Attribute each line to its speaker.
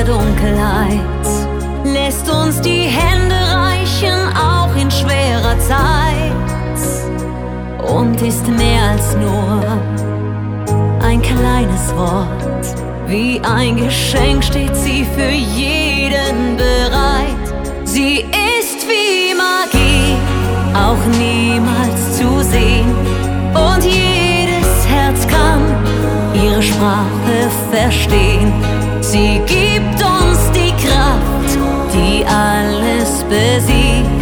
Speaker 1: der Dunkelheit, lässt uns die Hände reichen, auch in schwerer Zeit, und ist mehr als nur ein kleines Wort. Wie ein Geschenk steht sie für jeden bereit. Sie ist wie Magie, auch niemals zu sehen, und jedes Herz kann ihre Sprache verstehen. Sie gibt uns die Kraft, die alles besiegt.